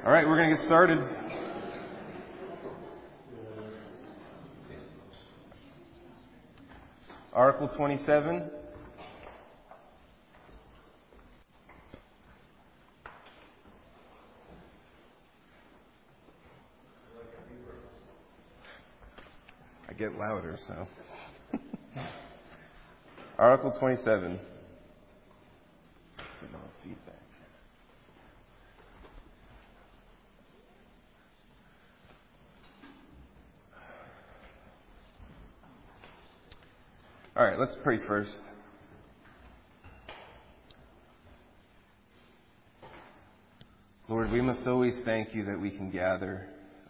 All right, we're going to get started. Article 27. I get louder, so. Article 27. Feedback. All right, let's pray first. Lord, we must always thank you that we can gather.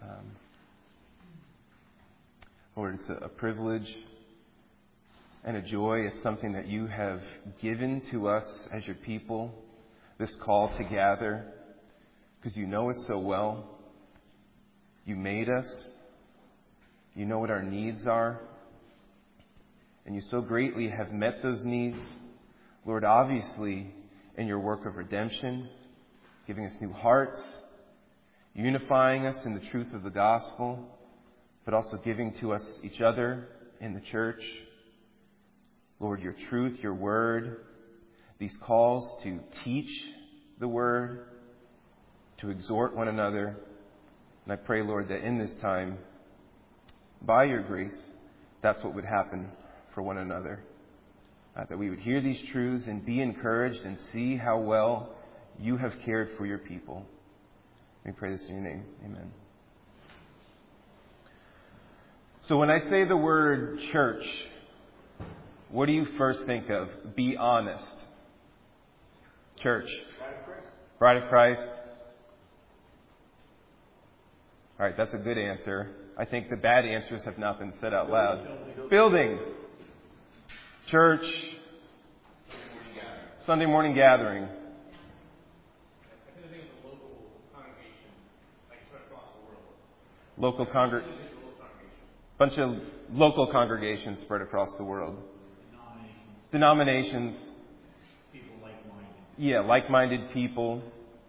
Lord, it's a privilege and a joy. It's something that you have given to us as your people, this call to gather, because you know us so well. You made us. You know what our needs are. And you so greatly have met those needs, Lord, obviously in your work of redemption, giving us new hearts, unifying us in the truth of the gospel, but also giving to us each other in the church. Lord, your truth, your word, these calls to teach the word, to exhort one another. And I pray, Lord, that in this time, by your grace, that's what would happen for one another. That we would hear these truths and be encouraged and see how well you have cared for your people. We pray this in your name. Amen. So when I say the word church, what do you first think of? Be honest. Church. Bride of Christ. All right, that's a good answer. I think the bad answers have not been said out loud. Building. Church. Sunday morning gathering. Local congregation. Bunch of local congregations spread across the world. Denominations. People like-minded. Yeah, like-minded people.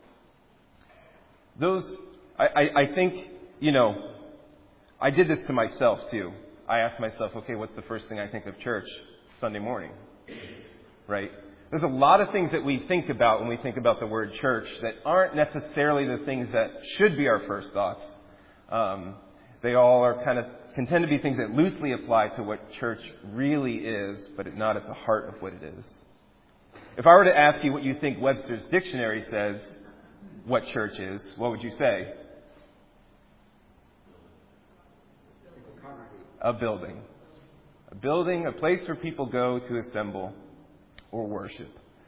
Those, I think, I did this to myself too. I asked myself, okay, what's the first thing I think of church? Sunday morning. Right? There's a lot of things that we think about when we think about the word church that aren't necessarily the things that should be our first thoughts. They all are can tend to be things that loosely apply to what church really is, but not at the heart of what it is. If I were to ask you what you think Webster's dictionary says what church is, what would you say? A building. A building, a place where people go to assemble or worship.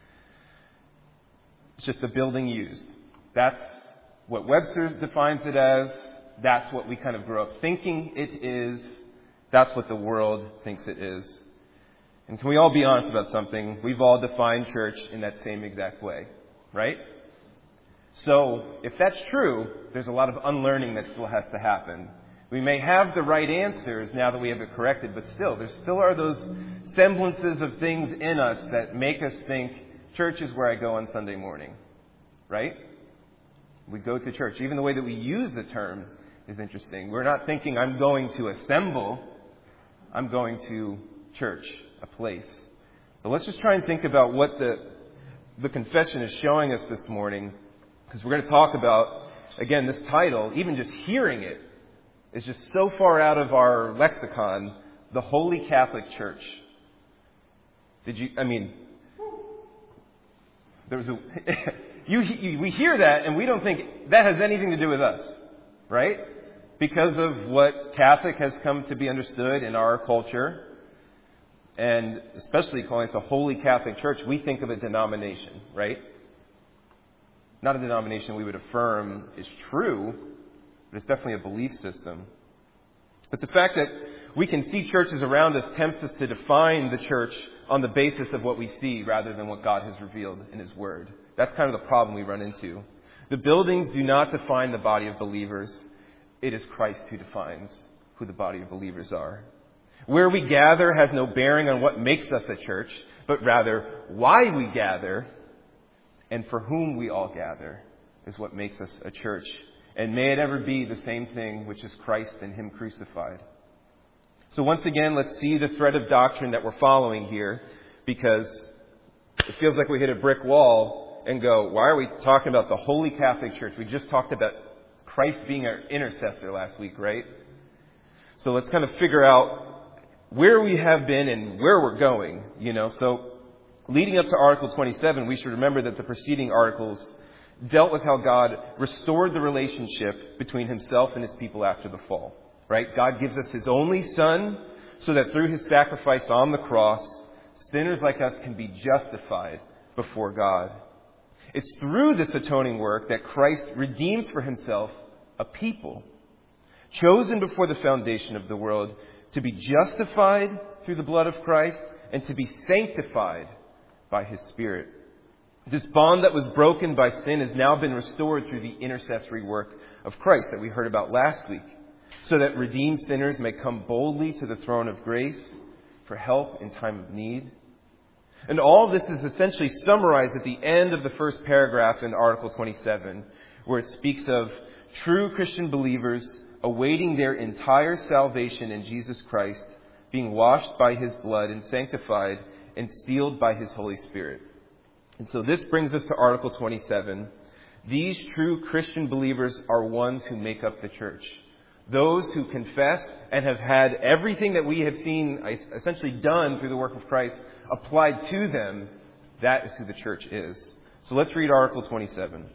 It's just a building used. That's what Webster defines it as. That's what we kind of grow up thinking it is. That's what the world thinks it is. And can we all be honest about something? We've all defined church in that same exact way, right? So if that's true, there's a lot of unlearning that still has to happen. We may have the right answers now that we have it corrected, but still, there still are those semblances of things in us that make us think church is where I go on Sunday morning, right? We go to church. Even the way that we use the term is interesting. We're not thinking I'm going to assemble. I'm going to church, a place. So let's just try and think about what the confession is showing us this morning, because we're going to talk about, again, this title, even just hearing it, is just so far out of our lexicon, the Holy Catholic Church. We hear that and we don't think that has anything to do with us, right? Because of what Catholic has come to be understood in our culture, and especially calling it the Holy Catholic Church, we think of a denomination, right? Not a denomination we would affirm is true, but it's definitely a belief system. But the fact that we can see churches around us tempts us to define the church on the basis of what we see rather than what God has revealed in His Word. That's kind of the problem we run into. The buildings do not define the body of believers. It is Christ who defines who the body of believers are. Where we gather has no bearing on what makes us a church, but rather why we gather and for whom we all gather. is what makes us a church. And may it ever be the same thing, which is Christ and Him crucified. So once again, let's see the thread of doctrine that we're following here, because it feels like we hit a brick wall and go, why are we talking about the Holy Catholic Church? We just talked about Christ being our intercessor last week, right? So let's kind of figure out where we have been and where we're going, So leading up to Article 27, we should remember that the preceding articles dealt with how God restored the relationship between Himself and His people after the fall, right? God gives us His only Son so that through His sacrifice on the cross, sinners like us can be justified before God. It's through this atoning work that Christ redeems for Himself a people chosen before the foundation of the world to be justified through the blood of Christ and to be sanctified by His Spirit. This bond that was broken by sin has now been restored through the intercessory work of Christ that we heard about last week, so that redeemed sinners may come boldly to the throne of grace for help in time of need. And all of this is essentially summarized at the end of the first paragraph in Article 27, where it speaks of true Christian believers awaiting their entire salvation in Jesus Christ, being washed by His blood and sanctified and sealed by His Holy Spirit. And so this brings us to Article 27. These true Christian believers are ones who make up the church. Those who confess and have had everything that we have seen essentially done through the work of Christ applied to them, that is who the church is. So let's read Article 27.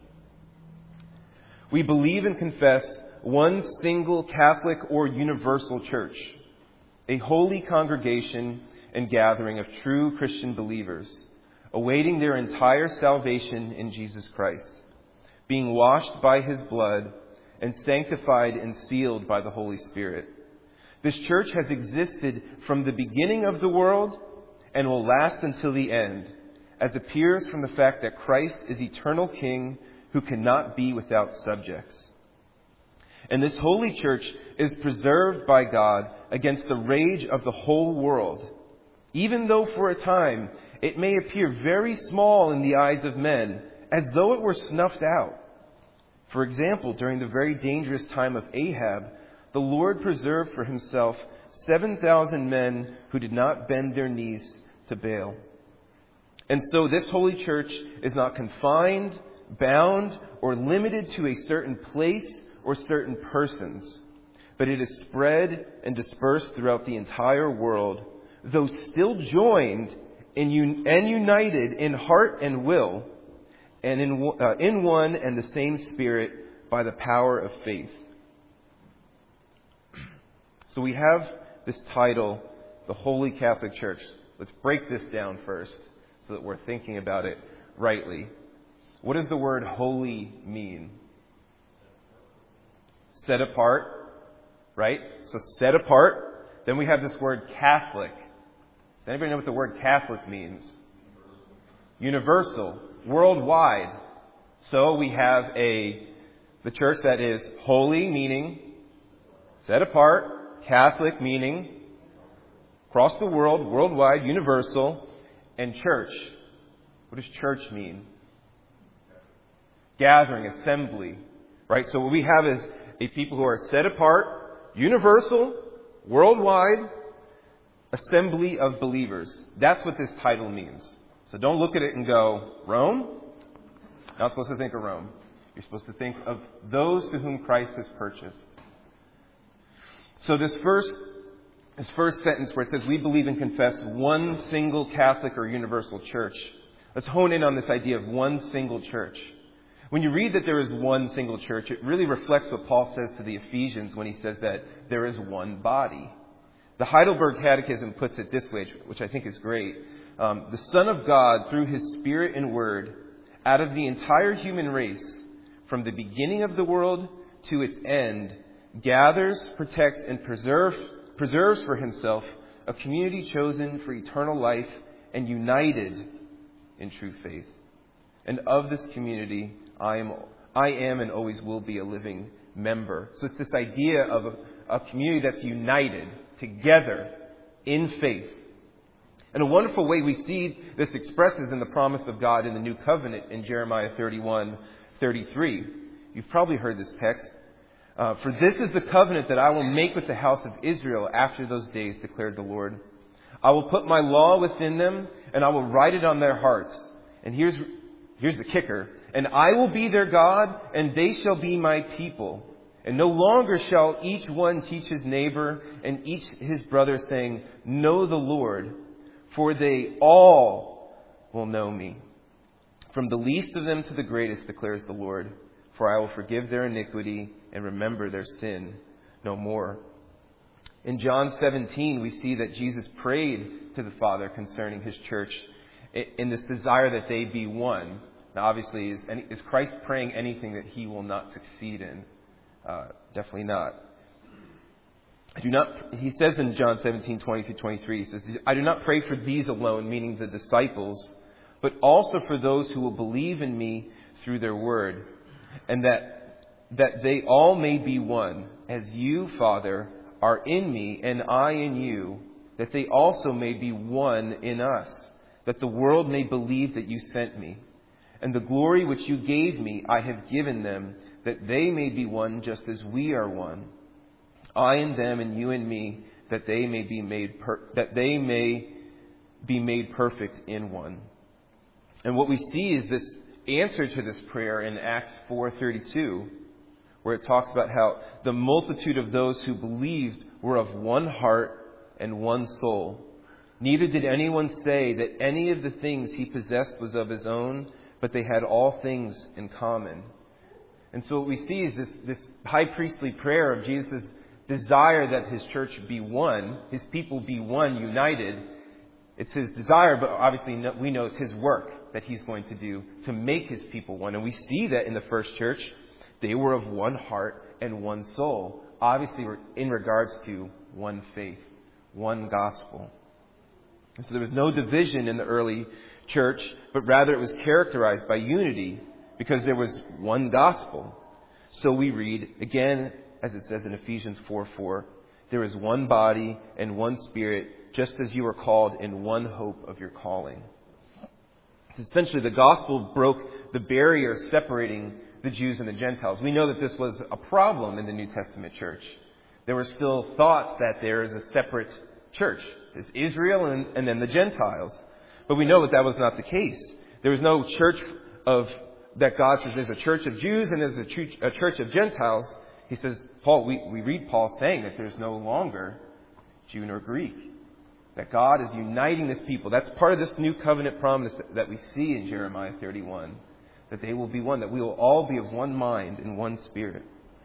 We believe and confess one single Catholic or universal church, a holy congregation and gathering of true Christian believers, awaiting their entire salvation in Jesus Christ, being washed by His blood and sanctified and sealed by the Holy Spirit. This church has existed from the beginning of the world and will last until the end, as appears from the fact that Christ is eternal King who cannot be without subjects. And this holy church is preserved by God against the rage of the whole world, even though for a time it may appear very small in the eyes of men, as though it were snuffed out. For example, during the very dangerous time of Ahab, the Lord preserved for Himself 7,000 men who did not bend their knees to Baal. And so this holy church is not confined, bound, or limited to a certain place or certain persons, but it is spread and dispersed throughout the entire world, though still joined and united in heart and will, and in one and the same Spirit by the power of faith. So we have this title, the Holy Catholic Church. Let's break this down first so that we're thinking about it rightly. What does the word holy mean? Set apart, right? So set apart. Then we have this word Catholic. Does anybody know what the word Catholic means? Universal. Worldwide. So we have the church that is holy, meaning set apart, Catholic, meaning across the world, worldwide, universal, and church. What does church mean? Gathering, assembly, right? So what we have is a people who are set apart, universal, worldwide, assembly of believers. That's what this title means. So don't look at it and go, Rome? You're not supposed to think of Rome. You're supposed to think of those to whom Christ has purchased. So this first sentence where it says, we believe and confess one single Catholic or universal church. Let's hone in on this idea of one single church. When you read that there is one single church, it really reflects what Paul says to the Ephesians when he says that there is one body. The Heidelberg Catechism puts it this way, which I think is great. The Son of God, through His Spirit and Word, out of the entire human race, from the beginning of the world to its end, gathers, protects, and preserves for Himself a community chosen for eternal life and united in true faith. And of this community, I am and always will be a living member. So it's this idea of a community that's united together in faith. And a wonderful way we see this expressed is in the promise of God in the New Covenant in Jeremiah 31, 33. You've probably heard this text. For this is the covenant that I will make with the house of Israel after those days, declared the Lord. I will put my law within them, and I will write it on their hearts. And here's the kicker. And I will be their God, and they shall be my people. And no longer shall each one teach his neighbor and each his brother, saying, Know the Lord, for they all will know me. From the least of them to the greatest, declares the Lord. For I will forgive their iniquity and remember their sin no more. In John 17, we see that Jesus prayed to the Father concerning his church in this desire that they be one. Now, obviously, is Christ praying anything that he will not succeed in? Definitely not. He says in John 17:20-23, he says, I do not pray for these alone, meaning the disciples, but also for those who will believe in me through their word, and that they all may be one, as you, Father, are in me and I in you, that they also may be one in us, that the world may believe that you sent me. And the glory which you gave me I have given them, that they may be one just as we are one. I in them and you in me, that they may be made perfect in one. And what we see is this answer to this prayer in Acts 4:32, where it talks about how the multitude of those who believed were of one heart and one soul. Neither did anyone say that any of the things he possessed was of his own, but they had all things in common. And so what we see is this high priestly prayer of Jesus' desire that his church be one, his people be one, united. It's his desire, but obviously we know it's his work that he's going to do to make his people one. And we see that in the first church. They were of one heart and one soul. Obviously, in regards to one faith, one gospel. And so there was no division in the early church, but rather it was characterized by unity because there was one gospel. So we read, again, as it says in Ephesians 4:4, there is one body and one spirit, just as you were called in one hope of your calling. Essentially, the gospel broke the barrier separating the Jews and the Gentiles. We know that this was a problem in the New Testament church. There were still thoughts that there is a separate church. There's Israel and then the Gentiles. But we know that was not the case. There was no church that God says there's a church of Jews and there's a church of Gentiles. He says, we read Paul saying that there's no longer Jew nor Greek. That God is uniting this people. That's part of this new covenant promise that we see in Jeremiah 31. That they will be one, that we will all be of one mind and one spirit.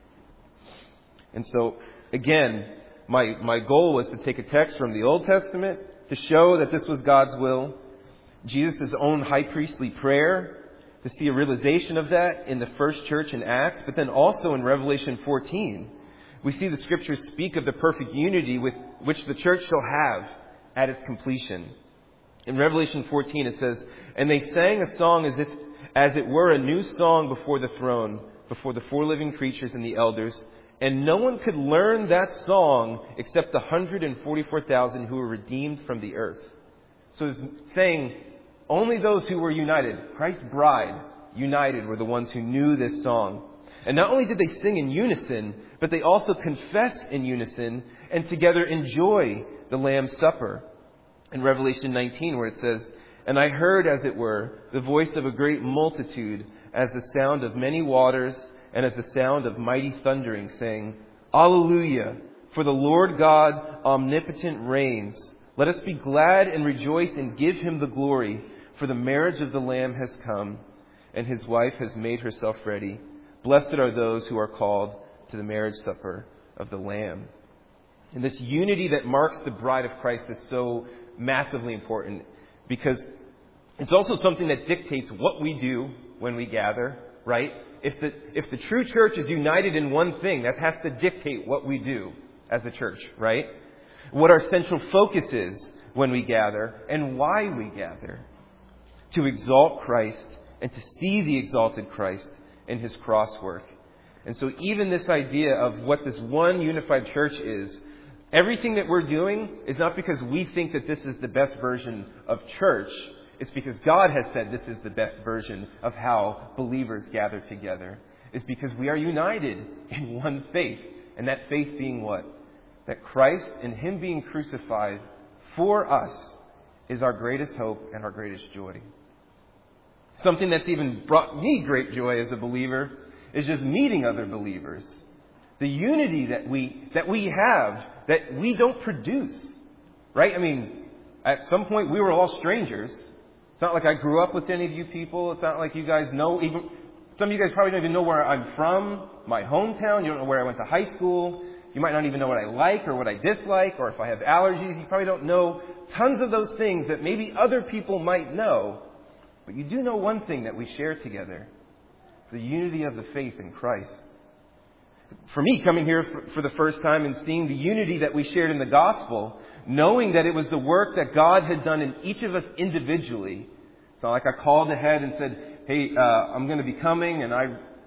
And so, again, my goal was to take a text from the Old Testament to show that this was God's will. Jesus' own high priestly prayer, to see a realization of that in the first church in Acts, but then also in Revelation 14. We see the Scriptures speak of the perfect unity with which the church shall have at its completion. In Revelation 14 it says, And they sang a song as it were a new song before the throne, before the four living creatures and the elders, and no one could learn that song except the 144,000 who were redeemed from the earth. So it's saying only those who were united, Christ's bride, united, were the ones who knew this song. And not only did they sing in unison, but they also confess in unison and together enjoy the Lamb's Supper. In Revelation 19, where it says, And I heard, as it were, the voice of a great multitude, as the sound of many waters, and as the sound of mighty thundering, saying, Alleluia! For the Lord God omnipotent reigns. Let us be glad and rejoice and give him the glory, for the marriage of the Lamb has come, and his wife has made herself ready. Blessed are those who are called to the marriage supper of the Lamb. And this unity that marks the bride of Christ is so massively important, because it's also something that dictates what we do when we gather, right? If the true church is united in one thing, that has to dictate what we do as a church, right? What our central focus is when we gather and why we gather. To exalt Christ and to see the exalted Christ in his cross work. And so even this idea of what this one unified church is, everything that we're doing is not because we think that this is the best version of church. It's because God has said this is the best version of how believers gather together. It's because we are united in one faith. And that faith being what? That Christ and Him being crucified for us is our greatest hope and our greatest joy. Something that's even brought me great joy as a believer is just meeting other believers. The unity that we have, that we don't produce. Right? I mean, at some point we were all strangers. It's not like I grew up with any of you people. It's not like you guys know, even some of you guys probably don't even know where I'm from, my hometown. You don't know where I went to high school. You might not even know what I like or what I dislike, or if I have allergies. You probably don't know tons of those things that maybe other people might know. But you do know one thing that we share together. The unity of the faith in Christ. For me, coming here for the first time and seeing the unity that we shared in the gospel, knowing that it was the work that God had done in each of us individually. It's not like I called ahead and said, hey, I'm going to be coming and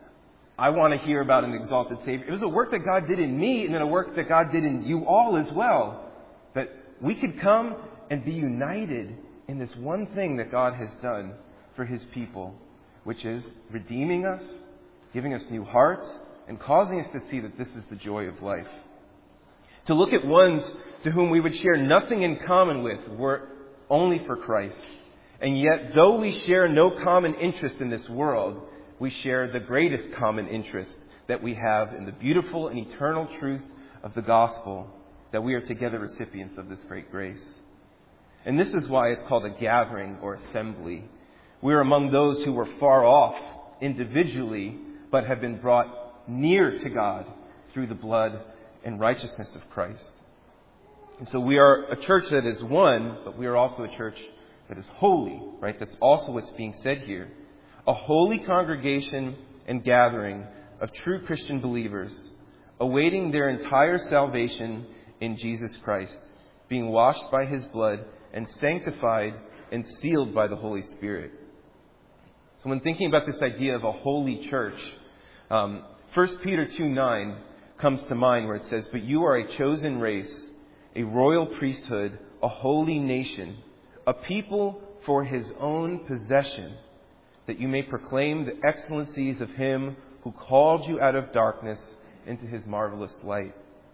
I want to hear about an exalted Savior. It was a work that God did in me and then a work that God did in you all as well. That we could come and be united in this one thing that God has done for His people, which is redeeming us, giving us new hearts, and causing us to see that this is the joy of life. To look at ones to whom we would share nothing in common with were only for Christ. And yet, though we share no common interest in this world, we share the greatest common interest that we have in the beautiful and eternal truth of the gospel, that we are together recipients of this great grace. And this is why it's called a gathering or assembly. We are among those who were far off individually, but have been brought near to God through the blood and righteousness of Christ. And so we are a church that is one, but we are also a church that is holy, right? That's also what's being said here. A holy congregation and gathering of true Christian believers, awaiting their entire salvation in Jesus Christ, being washed by His blood and sanctified and sealed by the Holy Spirit. So when thinking about this idea of a holy church, 1 Peter 2:9 comes to mind, where it says, "But you are a chosen race, a royal priesthood, a holy nation, a people for His own possession, that you may proclaim the excellencies of Him who called you out of darkness into His marvelous light."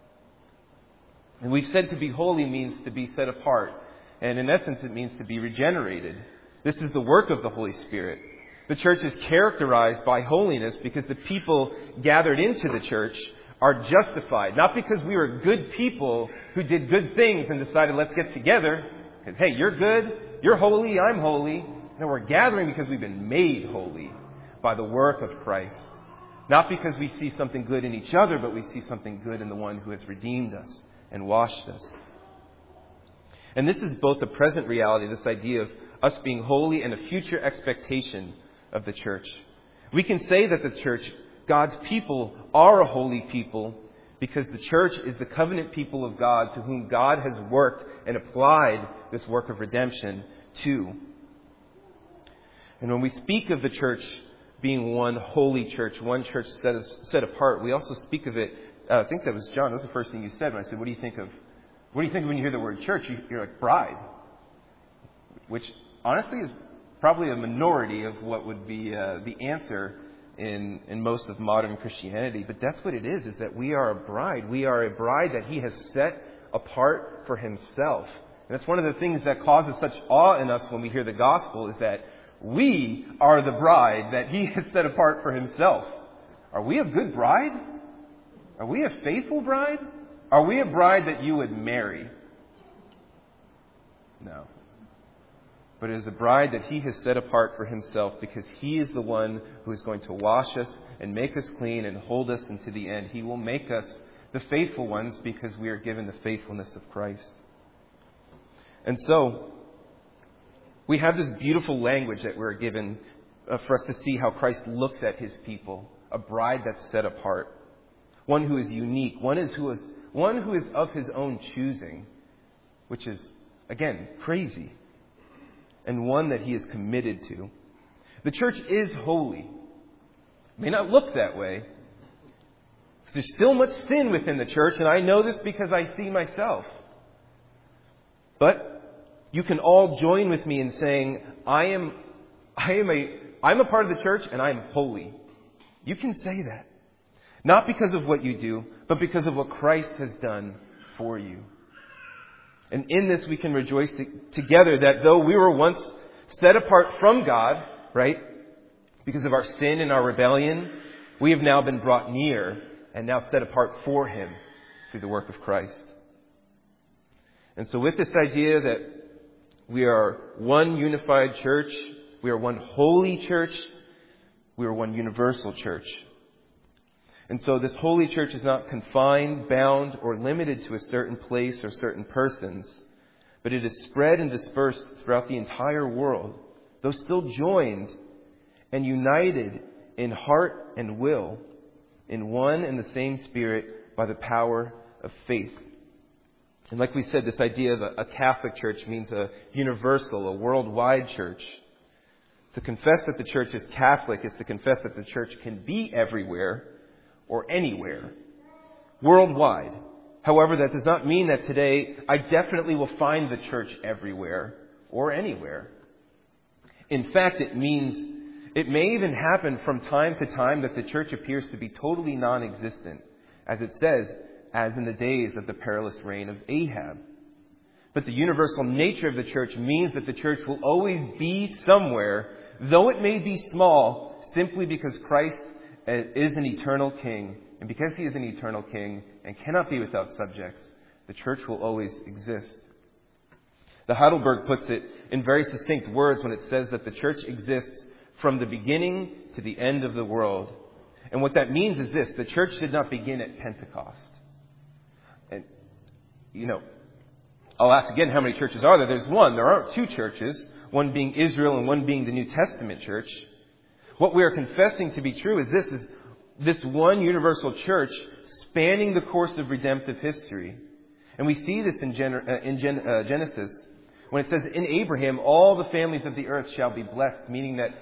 And we've said to be holy means to be set apart. And in essence, it means to be regenerated. This is the work of the Holy Spirit. The church is characterized by holiness because the people gathered into the church are justified. Not because we were good people who did good things and decided, let's get together. Because, hey, you're good, you're holy, I'm holy. No, we're gathering because we've been made holy by the work of Christ. Not because we see something good in each other, but we see something good in the one who has redeemed us and washed us. And this is both a present reality, this idea of us being holy, and a future expectation of the church. We can say that the church, God's people, are a holy people because the church is the covenant people of God to whom God has worked and applied this work of redemption to. And when we speak of the church being one holy church, one church set apart, we also speak of it, I think that was John, that was the first thing you said when I said, what do you think when you hear the word church? You're like, bride. Which honestly is probably a minority of what would be the answer in most of modern Christianity. But that's what it is that we are a bride. We are a bride that He has set apart for Himself. And that's one of the things that causes such awe in us when we hear the gospel, is that we are the bride that He has set apart for Himself. Are we a good bride? Are we a faithful bride? Are we a bride that you would marry? No. But it is a bride that He has set apart for Himself because He is the one who is going to wash us and make us clean and hold us into the end. He will make us the faithful ones because we are given the faithfulness of Christ. And so, we have this beautiful language that we're given for us to see how Christ looks at His people. A bride that's set apart. One who is unique. One who is of His own choosing. Which is, again, crazy. And one that He is committed to. The church is holy. It may not look that way. There's still much sin within the church, and I know this because I see myself. But you can all join with me in saying, I'm a part of the church and I'm holy. You can say that. Not because of what you do, but because of what Christ has done for you. And in this we can rejoice together that though we were once set apart from God, right, because of our sin and our rebellion, we have now been brought near and now set apart for Him through the work of Christ. And so with this idea that we are one unified church, we are one holy church, we are one universal church. And so this holy church is not confined, bound, or limited to a certain place or certain persons, but it is spread and dispersed throughout the entire world, though still joined and united in heart and will, in one and the same Spirit by the power of faith. And like we said, this idea of a Catholic church means a universal, a worldwide church. To confess that the church is Catholic is to confess that the church can be everywhere or anywhere, worldwide. However, that does not mean that today I definitely will find the church everywhere or anywhere. In fact, it means it may even happen from time to time that the church appears to be totally non-existent, as it says, as in the days of the perilous reign of Ahab. But the universal nature of the church means that the church will always be somewhere, though it may be small, simply because Christ is an eternal king. And because He is an eternal king and cannot be without subjects, the church will always exist. The Heidelberg puts it in very succinct words when it says that the church exists from the beginning to the end of the world. And what that means is this: the church did not begin at Pentecost. And, I'll ask again, how many churches are there? There's one. There aren't two churches, one being Israel and one being the New Testament church. What we are confessing to be true is this one universal church spanning the course of redemptive history. And we see this in Genesis when it says, in Abraham, all the families of the earth shall be blessed, meaning that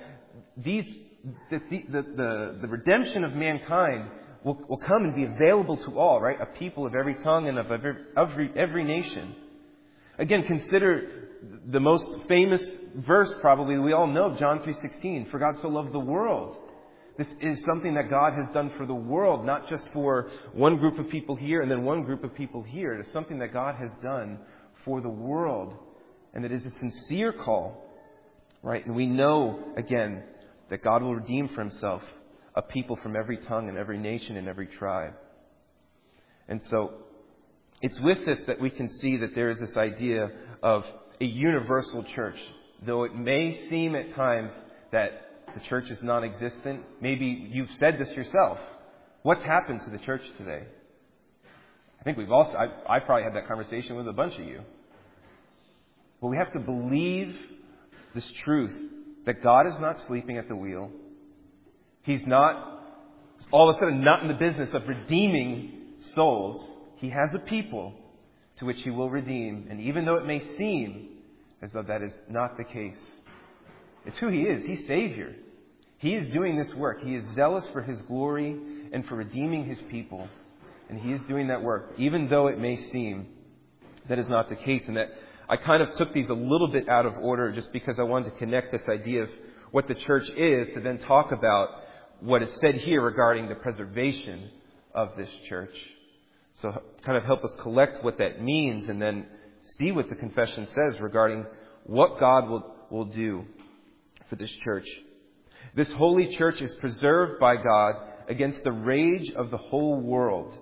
the redemption of mankind will come and be available to all, right? A people of every tongue and of every nation. Again, consider the most famous verse probably we all know, John 3:16. For God so loved the world. This is something that God has done for the world, not just for one group of people here and then one group of people here. It is something that God has done for the world. And it is a sincere call, right? And we know, again, that God will redeem for Himself a people from every tongue and every nation and every tribe. And so it's with this that we can see that there is this idea of a universal church. Though it may seem at times that the church is non-existent, maybe you've said this yourself. What's happened to the church today? I think I probably had that conversation with a bunch of you. But we have to believe this truth, that God is not sleeping at the wheel. He's not all of a sudden not in the business of redeeming souls. He has a people to which He will redeem. And even though it may seem as though that is not the case, it's who He is. He's Savior. He is doing this work. He is zealous for His glory and for redeeming His people. And He is doing that work, even though it may seem that is not the case. And that I kind of took these a little bit out of order just because I wanted to connect this idea of what the church is to then talk about what is said here regarding the preservation of this church. So kind of help us collect what that means and then see what the confession says regarding what God will do for this church. This holy church is preserved by God against the rage of the whole world.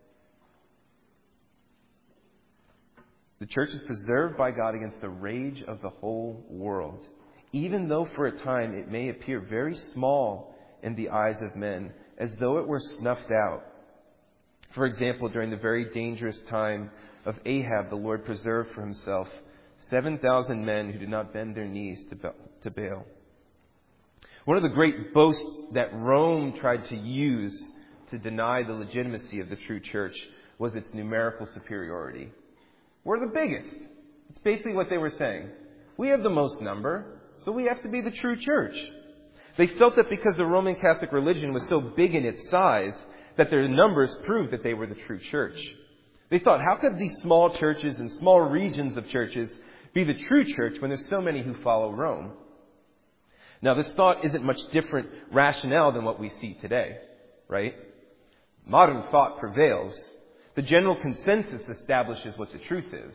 The church is preserved by God against the rage of the whole world, even though for a time it may appear very small in the eyes of men, as though it were snuffed out. For example, during the very dangerous time of Ahab, the Lord preserved for Himself 7,000 men who did not bend their knees to Baal. One of the great boasts that Rome tried to use to deny the legitimacy of the true church was its numerical superiority. We're the biggest. It's basically what they were saying. We have the most number, so we have to be the true church. They felt that because the Roman Catholic religion was so big in its size, that their numbers proved that they were the true church. They thought, how could these small churches and small regions of churches be the true church when there's so many who follow Rome? Now, this thought isn't much different rationale than what we see today, right? Modern thought prevails. The general consensus establishes what the truth is.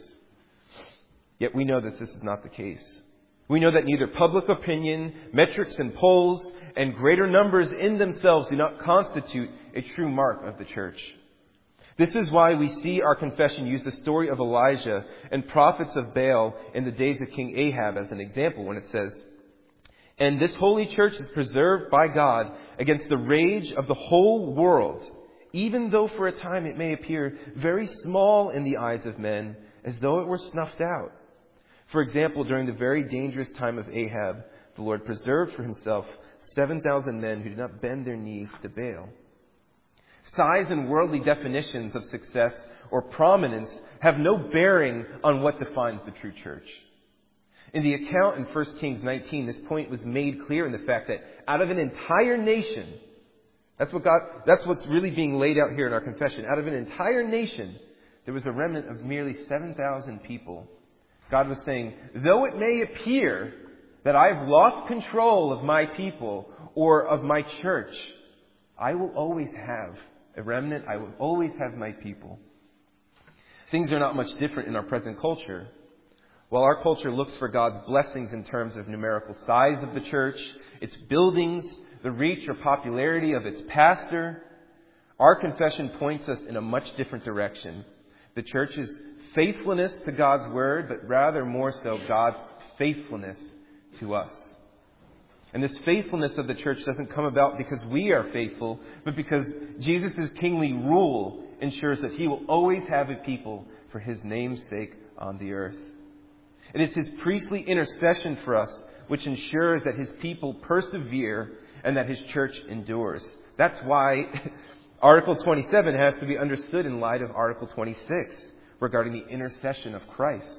Yet we know that this is not the case. We know that neither public opinion, metrics and polls, and greater numbers in themselves do not constitute a true mark of the church. This is why we see our confession use the story of Elijah and prophets of Baal in the days of King Ahab as an example when it says, "And this holy church is preserved by God against the rage of the whole world, even though for a time it may appear very small in the eyes of men, as though it were snuffed out. For example, during the very dangerous time of Ahab, the Lord preserved for himself 7,000 men who did not bend their knees to Baal." Size and worldly definitions of success or prominence have no bearing on what defines the true church. In the account in 1 Kings 19, this point was made clear in the fact that out of an entire nation, that's what's really being laid out here in our confession. Out of an entire nation, there was a remnant of merely 7,000 people. God was saying, though it may appear that I've lost control of my people or of my church, I will always have a remnant. I will always have my people. Things are not much different in our present culture. While our culture looks for God's blessings in terms of numerical size of the church, its buildings, the reach or popularity of its pastor, our confession points us in a much different direction. The church's faithfulness to God's word, but rather more so God's faithfulness to us. And this faithfulness of the church doesn't come about because we are faithful, but because Jesus' kingly rule ensures that he will always have a people for his name's sake on the earth. It is his priestly intercession for us which ensures that his people persevere and that his church endures. That's why Article 27 has to be understood in light of Article 26 regarding the intercession of Christ.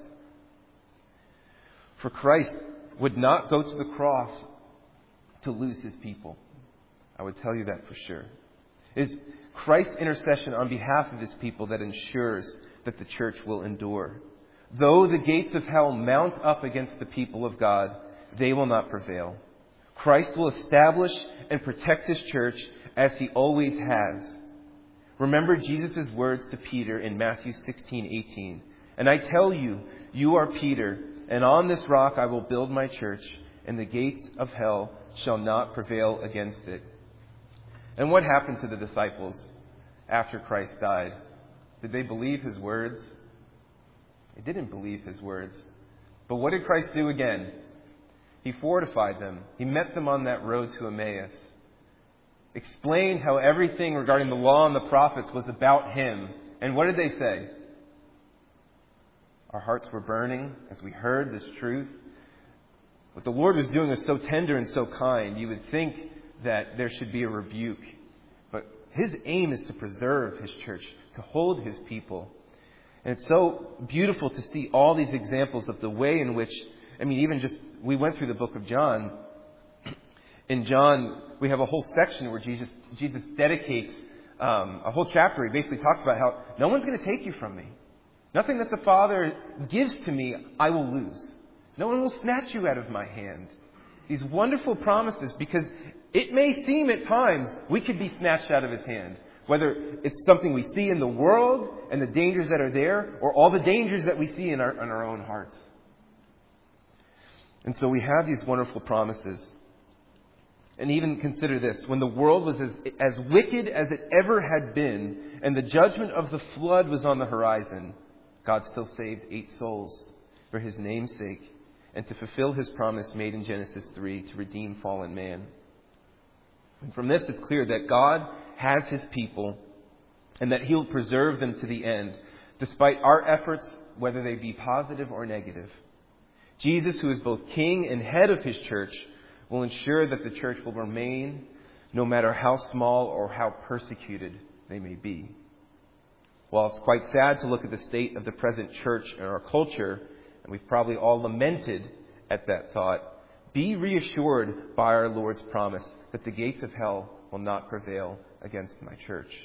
For Christ would not go to the cross to lose his people. I would tell you that for sure. It is Christ's intercession on behalf of his people that ensures that the church will endure. Though the gates of hell mount up against the people of God, they will not prevail. Christ will establish and protect his church as he always has. Remember Jesus' words to Peter in Matthew 16:18. "And I tell you, you are Peter, and on this rock I will build my church, and the gates of hell shall not prevail against it." And what happened to the disciples after Christ died? Did they believe his words? They didn't believe his words. But what did Christ do again? He fortified them. He met them on that road to Emmaus. Explained how everything regarding the law and the prophets was about him. And what did they say? Our hearts were burning as we heard this truth. What the Lord was doing was so tender and so kind. You would think that there should be a rebuke. But his aim is to preserve his church, to hold his people. And it's so beautiful to see all these examples of the way in which, we went through the book of John. In John, we have a whole section where Jesus dedicates a whole chapter. He basically talks about how no one's going to take you from me. Nothing that the Father gives to me, I will lose. No one will snatch you out of my hand. These wonderful promises, because it may seem at times we could be snatched out of his hand. Whether it's something we see in the world and the dangers that are there, or all the dangers that we see in our own hearts. And so we have these wonderful promises. And even consider this. When the world was as wicked as it ever had been, and the judgment of the flood was on the horizon, God still saved 8 souls for his name's sake, and to fulfill his promise made in Genesis 3 to redeem fallen man. And from this it's clear that God has his people and that he'll preserve them to the end, despite our efforts, whether they be positive or negative. Jesus, who is both king and head of his church, will ensure that the church will remain no matter how small or how persecuted they may be. While it's quite sad to look at the state of the present church and our culture, and we've probably all lamented at that thought, be reassured by our Lord's promise that the gates of hell will not prevail against my church.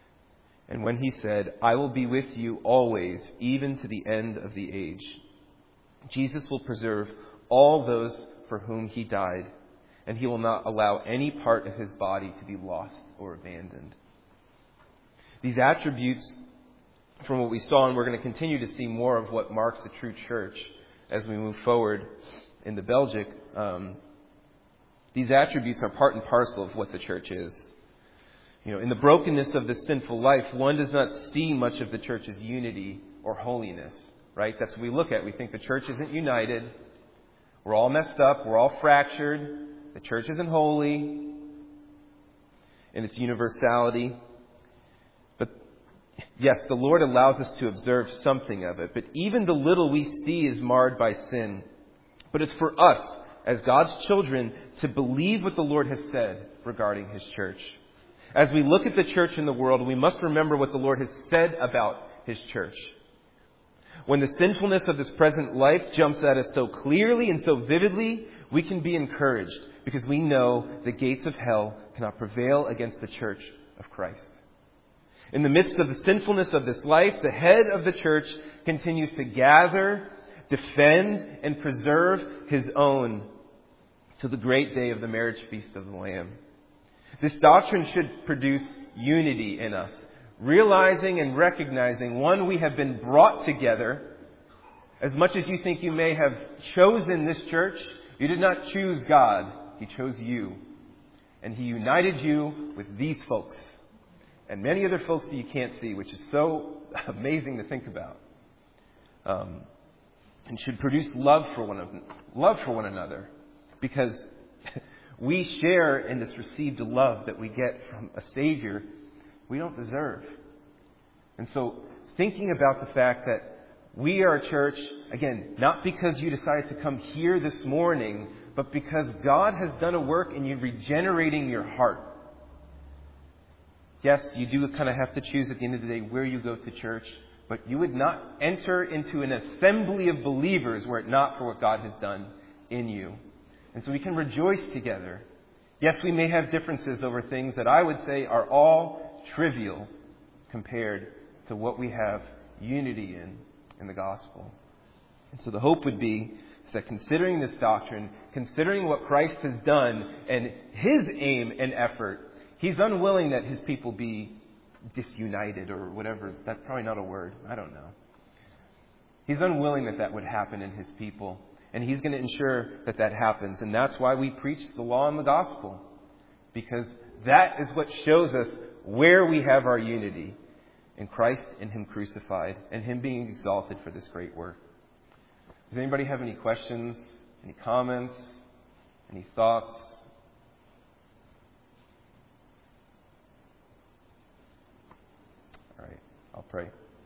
And when he said, "I will be with you always, even to the end of the age." Jesus will preserve all those for whom he died, and he will not allow any part of his body to be lost or abandoned. These attributes, from what we saw, and we're going to continue to see more of what marks a true church as we move forward in the Belgic, these attributes are part and parcel of what the church is. In the brokenness of this sinful life, one does not see much of the church's unity or holiness, right? That's what we look at. We think the church isn't united. We're all messed up. We're all fractured. The church isn't holy in its universality. But yes, the Lord allows us to observe something of it. But even the little we see is marred by sin. But it's for us, as God's children, to believe what the Lord has said regarding his church. As we look at the church in the world, we must remember what the Lord has said about his church. When the sinfulness of this present life jumps at us so clearly and so vividly, we can be encouraged because we know the gates of hell cannot prevail against the church of Christ. In the midst of the sinfulness of this life, the head of the church continues to gather, defend, and preserve his own to the great day of the marriage feast of the Lamb. This doctrine should produce unity in us, realizing and recognizing, one, we have been brought together. As much as you think you may have chosen this church, you did not choose God. He chose you. And he united you with these folks and many other folks that you can't see, which is so amazing to think about. And should produce love for one another, because we share in this received love that we get from a Savior we don't deserve. And so thinking about the fact that we are a church, again, not because you decided to come here this morning, but because God has done a work in you regenerating your heart. Yes, you do kind of have to choose at the end of the day where you go to church, but you would not enter into an assembly of believers were it not for what God has done in you. And so we can rejoice together. Yes, we may have differences over things that I would say are all trivial compared to what we have unity in the gospel. And so the hope would be that considering this doctrine, considering what Christ has done and his aim and effort, he's unwilling that his people be disunited or whatever. That's probably not a word. I don't know. He's unwilling that would happen in his people. And he's going to ensure that happens. And that's why we preach the law and the gospel. Because that is what shows us where we have our unity. In Christ and him crucified. And him being exalted for this great work. Does anybody have any questions? Any comments? Any thoughts? All right. I'll pray.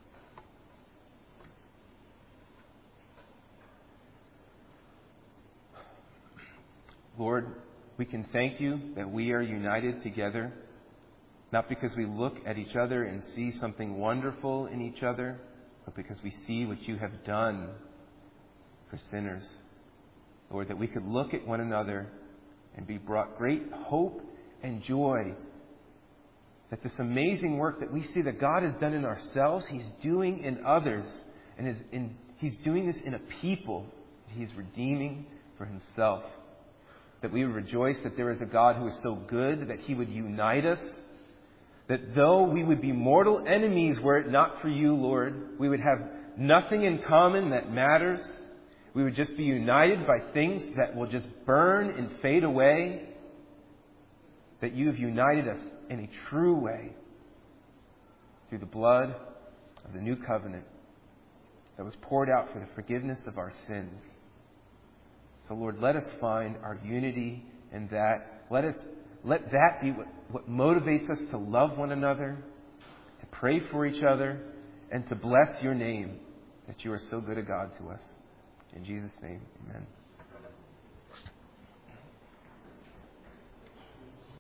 Lord, we can thank you that we are united together, not because we look at each other and see something wonderful in each other, but because we see what you have done for sinners. Lord, that we could look at one another and be brought great hope and joy that this amazing work that we see that God has done in ourselves, he's doing in others, and he's doing this in a people that he's redeeming for himself. That we would rejoice that there is a God who is so good that he would unite us. That though we would be mortal enemies were it not for you, Lord, we would have nothing in common that matters. We would just be united by things that will just burn and fade away. That you have united us in a true way through the blood of the new covenant that was poured out for the forgiveness of our sins. So, Lord, let us find our unity in that. Let that be what motivates us to love one another, to pray for each other, and to bless your name, that you are so good a God to us. In Jesus' name, amen.